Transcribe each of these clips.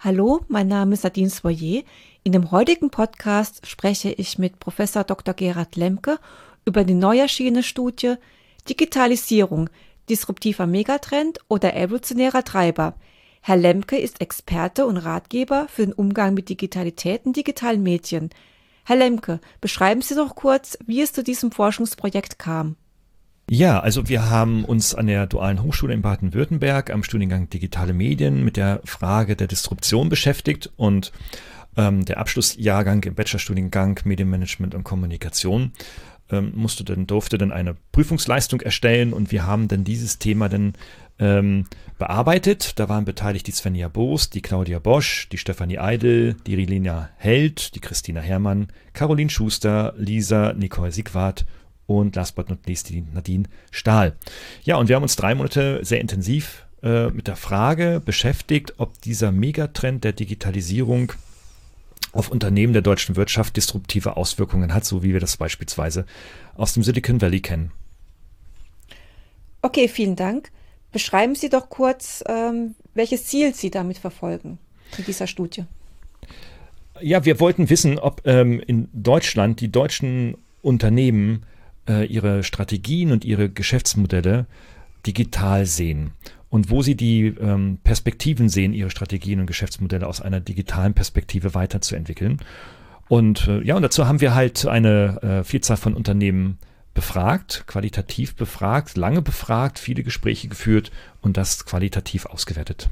Hallo, mein Name ist Nadine Soyer. In dem heutigen Podcast spreche ich mit Professor Dr. Gerhard Lemke über die neu erschienene Studie Digitalisierung, disruptiver Megatrend oder evolutionärer Treiber. Herr Lemke ist Experte und Ratgeber für den Umgang mit Digitalität und digitalen Medien. Herr Lemke, beschreiben Sie doch kurz, wie es zu diesem Forschungsprojekt kam. Ja, also wir haben uns an der Dualen Hochschule in Baden-Württemberg am Studiengang Digitale Medien mit der Frage der Disruption beschäftigt und der Abschlussjahrgang im Bachelorstudiengang Medienmanagement und Kommunikation durfte dann eine Prüfungsleistung erstellen und wir haben dann dieses Thema dann bearbeitet. Da waren beteiligt die Svenja Boos, die Claudia Bosch, die Stefanie Eidel, die Rilina Held, die Christina Herrmann, Caroline Schuster, Lisa Nicole Siegwart und last but not least die Nadine Stahl. Ja, und wir haben uns 3 Monate sehr intensiv mit der Frage beschäftigt, ob dieser Megatrend der Digitalisierung auf Unternehmen der deutschen Wirtschaft disruptive Auswirkungen hat, so wie wir das beispielsweise aus dem Silicon Valley kennen. Okay, vielen Dank. Beschreiben Sie doch kurz, welches Ziel Sie damit verfolgen, mit dieser Studie. Ja, wir wollten wissen, ob in Deutschland die deutschen Unternehmen ihre Strategien und ihre Geschäftsmodelle digital sehen und wo sie die Perspektiven sehen, ihre Strategien und Geschäftsmodelle aus einer digitalen Perspektive weiterzuentwickeln. Und und dazu haben wir halt eine Vielzahl von Unternehmen befragt, qualitativ befragt, lange befragt, viele Gespräche geführt und das qualitativ ausgewertet.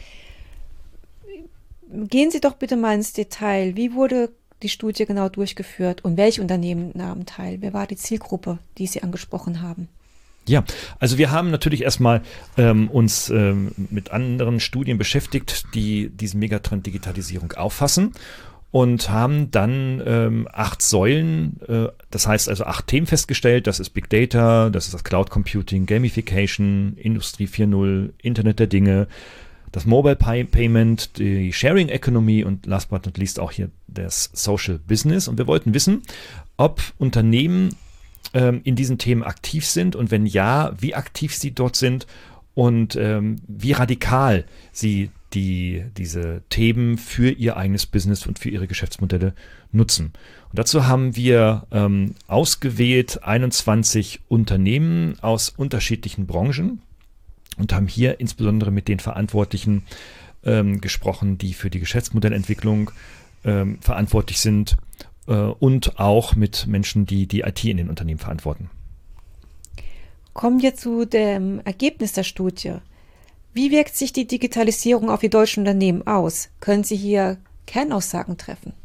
Gehen Sie doch bitte mal ins Detail. Wie wurde die Studie genau durchgeführt und welche Unternehmen nahmen teil? Wer war die Zielgruppe, die Sie angesprochen haben? Ja, also wir haben natürlich erstmal uns mit anderen Studien beschäftigt, die diesen Megatrend Digitalisierung auffassen und haben dann 8 Säulen, das heißt also 8 Themen festgestellt. Das ist Big Data, das ist das Cloud Computing, Gamification, Industrie 4.0, Internet der Dinge, das Mobile Payment, die Sharing Economy und last but not least auch hier das Social Business. Und wir wollten wissen, ob Unternehmen in diesen Themen aktiv sind und wenn ja, wie aktiv sie dort sind und wie radikal sie diese Themen für ihr eigenes Business und für ihre Geschäftsmodelle nutzen. Und dazu haben wir ausgewählt 21 Unternehmen aus unterschiedlichen Branchen und haben hier insbesondere mit den Verantwortlichen gesprochen, die für die Geschäftsmodellentwicklung verantwortlich sind und auch mit Menschen, die die IT in den Unternehmen verantworten. Kommen wir zu dem Ergebnis der Studie. Wie wirkt sich die Digitalisierung auf die deutschen Unternehmen aus? Können Sie hier Kernaussagen treffen?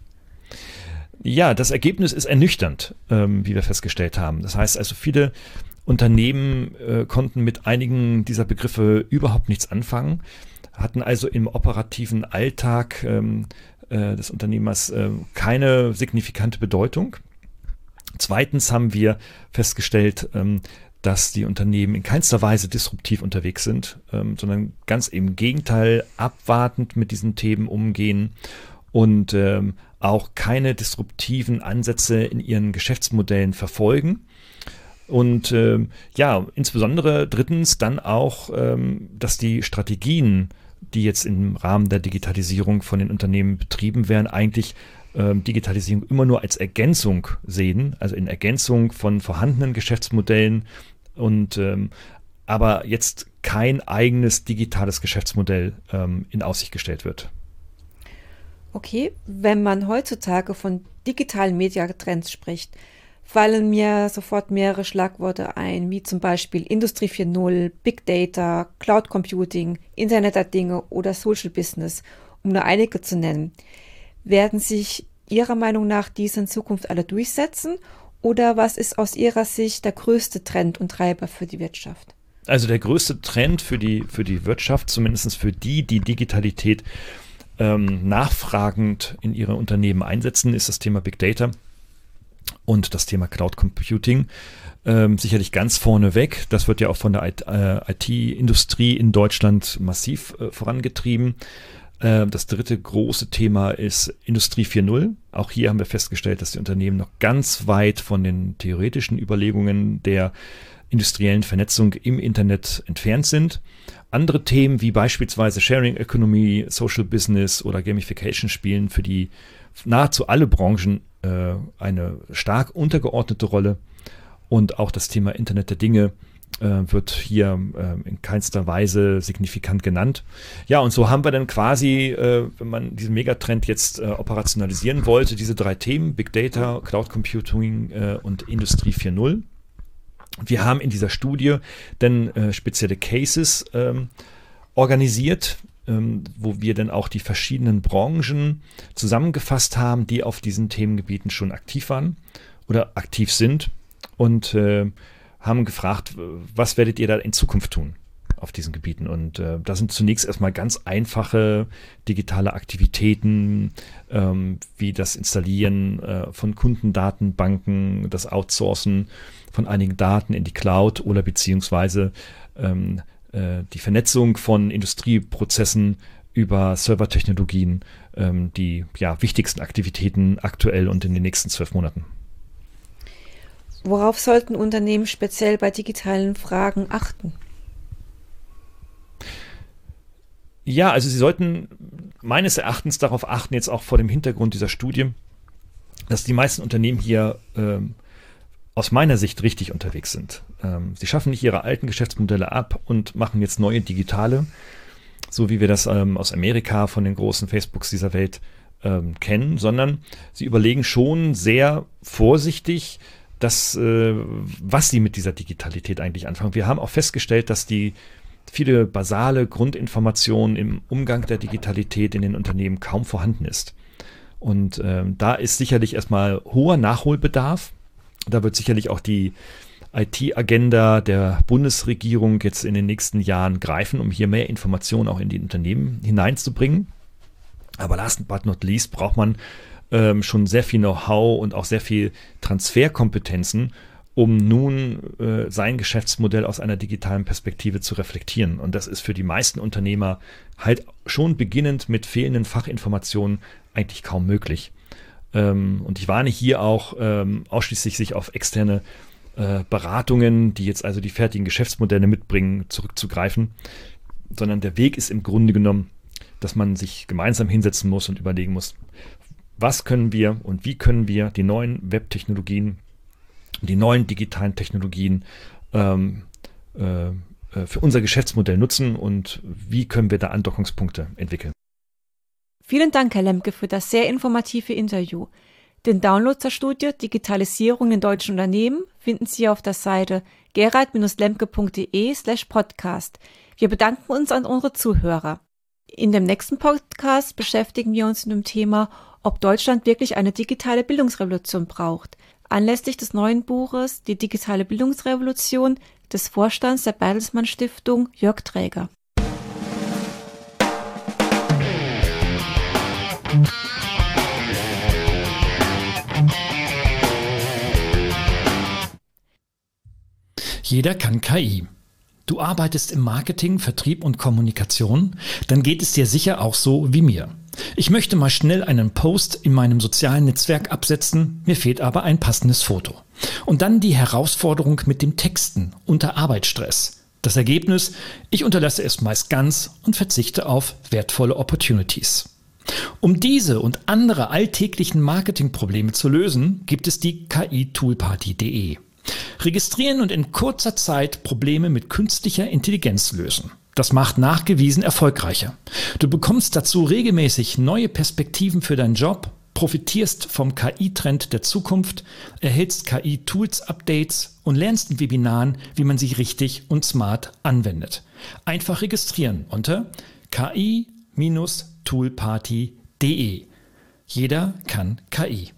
Ja, das Ergebnis ist ernüchternd, wie wir festgestellt haben. Das heißt also, viele Unternehmen konnten mit einigen dieser Begriffe überhaupt nichts anfangen, hatten also im operativen Alltag des Unternehmers keine signifikante Bedeutung. Zweitens haben wir festgestellt, dass die Unternehmen in keinster Weise disruptiv unterwegs sind, sondern ganz im Gegenteil abwartend mit diesen Themen umgehen und auch keine disruptiven Ansätze in ihren Geschäftsmodellen verfolgen. Und insbesondere drittens dann auch, dass die Strategien, die jetzt im Rahmen der Digitalisierung von den Unternehmen betrieben werden, eigentlich Digitalisierung immer nur als Ergänzung sehen, also in Ergänzung von vorhandenen Geschäftsmodellen und aber jetzt kein eigenes digitales Geschäftsmodell in Aussicht gestellt wird. Okay, wenn man heutzutage von digitalen Mediatrends spricht, fallen mir sofort mehrere Schlagworte ein, wie zum Beispiel Industrie 4.0, Big Data, Cloud Computing, Internet der Dinge oder Social Business, um nur einige zu nennen. Werden sich Ihrer Meinung nach diese in Zukunft alle durchsetzen oder was ist aus Ihrer Sicht der größte Trend und Treiber für die Wirtschaft? Also der größte Trend für die Wirtschaft, zumindest für die Digitalität nachfragend in ihre Unternehmen einsetzen, ist das Thema Big Data. Und das Thema Cloud Computing sicherlich ganz vorne weg. Das wird ja auch von der IT-Industrie in Deutschland massiv vorangetrieben. Das dritte große Thema ist Industrie 4.0. Auch hier haben wir festgestellt, dass die Unternehmen noch ganz weit von den theoretischen Überlegungen der industriellen Vernetzung im Internet entfernt sind. Andere Themen wie beispielsweise Sharing Economy, Social Business oder Gamification spielen für die nahezu alle Branchen eine stark untergeordnete Rolle. Und auch das Thema Internet der Dinge wird hier in keinster Weise signifikant genannt. Ja, und so haben wir dann quasi, wenn man diesen Megatrend jetzt operationalisieren wollte, diese 3 Themen, Big Data, Cloud Computing und Industrie 4.0. Wir haben in dieser Studie dann spezielle Cases organisiert, wo wir dann auch die verschiedenen Branchen zusammengefasst haben, die auf diesen Themengebieten schon aktiv waren oder aktiv sind und haben gefragt, was werdet ihr da in Zukunft tun auf diesen Gebieten? Und da sind zunächst erstmal ganz einfache digitale Aktivitäten, wie das Installieren von Kundendatenbanken, das Outsourcen von einigen Daten in die Cloud oder beziehungsweise die Vernetzung von Industrieprozessen über Servertechnologien, die wichtigsten Aktivitäten aktuell und in den nächsten 12 Monaten. Worauf sollten Unternehmen speziell bei digitalen Fragen achten? Ja, also sie sollten meines Erachtens darauf achten, jetzt auch vor dem Hintergrund dieser Studie, dass die meisten Unternehmen hier aus meiner Sicht richtig unterwegs sind. Sie schaffen nicht ihre alten Geschäftsmodelle ab und machen jetzt neue digitale, so wie wir das aus Amerika von den großen Facebooks dieser Welt kennen, sondern sie überlegen schon sehr vorsichtig, was sie mit dieser Digitalität eigentlich anfangen. Wir haben auch festgestellt, dass die viele basale Grundinformationen im Umgang der Digitalität in den Unternehmen kaum vorhanden ist. Und da ist sicherlich erstmal hoher Nachholbedarf. Da wird sicherlich auch die IT-Agenda der Bundesregierung jetzt in den nächsten Jahren greifen, um hier mehr Informationen auch in die Unternehmen hineinzubringen. Aber last but not least braucht man schon sehr viel Know-how und auch sehr viel Transferkompetenzen, um nun sein Geschäftsmodell aus einer digitalen Perspektive zu reflektieren. Und das ist für die meisten Unternehmer halt schon beginnend mit fehlenden Fachinformationen eigentlich kaum möglich. Und ich warne hier auch ausschließlich sich auf externe Beratungen, die jetzt also die fertigen Geschäftsmodelle mitbringen, zurückzugreifen, sondern der Weg ist im Grunde genommen, dass man sich gemeinsam hinsetzen muss und überlegen muss, was können wir und wie können wir die neuen Webtechnologien, die neuen digitalen Technologien für unser Geschäftsmodell nutzen und wie können wir da Andockungspunkte entwickeln. Vielen Dank, Herr Lemke, für das sehr informative Interview. Den Download zur Studie Digitalisierung in deutschen Unternehmen finden Sie auf der Seite gerald-lemke.de/podcast. Wir bedanken uns an unsere Zuhörer. In dem nächsten Podcast beschäftigen wir uns mit dem Thema, ob Deutschland wirklich eine digitale Bildungsrevolution braucht. Anlässlich des neuen Buches Die digitale Bildungsrevolution des Vorstands der Bertelsmann Stiftung Jörg Träger. Jeder kann KI. Du arbeitest im Marketing, Vertrieb und Kommunikation, dann geht es dir sicher auch so wie mir. Ich möchte mal schnell einen Post in meinem sozialen Netzwerk absetzen, mir fehlt aber ein passendes Foto. Und dann die Herausforderung mit dem Texten unter Arbeitsstress. Das Ergebnis, ich unterlasse es meist ganz und verzichte auf wertvolle Opportunities. Um diese und andere alltäglichen Marketingprobleme zu lösen, gibt es die KI-Toolparty.de. Registrieren und in kurzer Zeit Probleme mit künstlicher Intelligenz lösen. Das macht nachgewiesen erfolgreicher. Du bekommst dazu regelmäßig neue Perspektiven für deinen Job, profitierst vom KI-Trend der Zukunft, erhältst KI-Tools-Updates und lernst in Webinaren, wie man sie richtig und smart anwendet. Einfach registrieren unter ki-toolparty.de. Jeder kann KI.